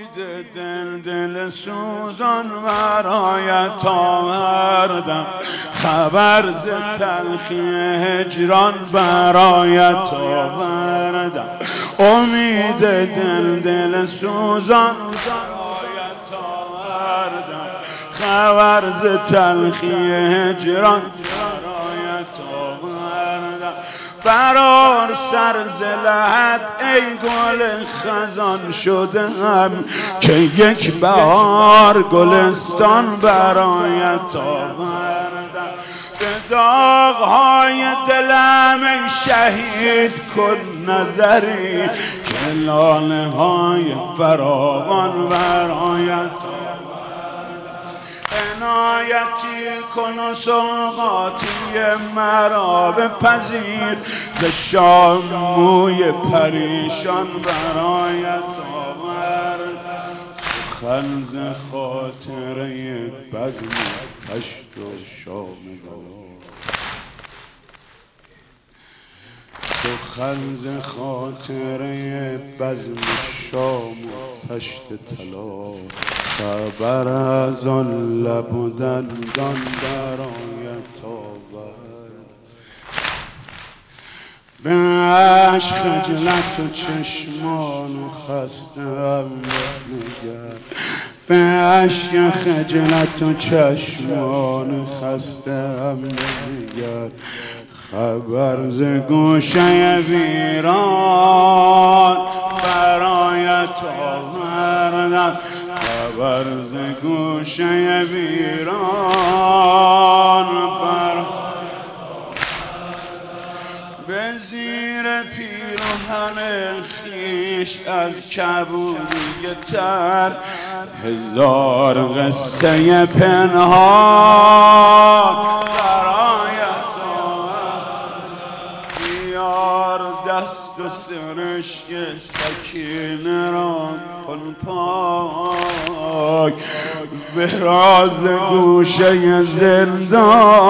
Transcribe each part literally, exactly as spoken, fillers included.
دل دل سوزان برایت آوردم، خبر ز تلخی هجران برایت آوردم. امید دل دل سوزان برایت آوردم، خبر ز تلخی هجران برایت آوردم. برار سر ز لحد ای گل خزان شدم، که یک بهار گلستان برایت آوردم. به داغ‌های دلم ای شهید کن نظری، که لاله‌های فراوان برایت عنایتی کن و سوغاتی مرا بپذیر، ز شام موی پریشان برایت آورد. سخن ز خاطره بزم هشت و شام بلا، سخن ز خاطره بزم شام و تشت طلا. خبر از آن لب و دندان برایت آورد. به عشق خجلت و چشمان خسته‌ام نگر، به عشق خجلت و چشمان خسته‌ام نگر. خبر ز گوشه ویران برایت آوردم، خبر ز گوشه ویران برایت آوردم. به زیر پیراهن خویش از کبودی تر، هزار قصه پنهان برایت آوردم. بیار دست و سرشک سکینه را کن پاک، به راز گوشه زندان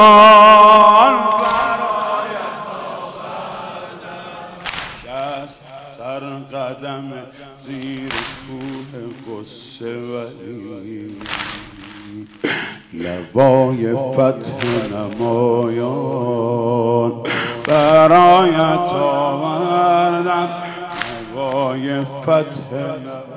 برایت آوردم. شست سر قدم زیر کوه غصه ولی، لبای فتح نمایان برایت آوردم، لبای فتح نمایان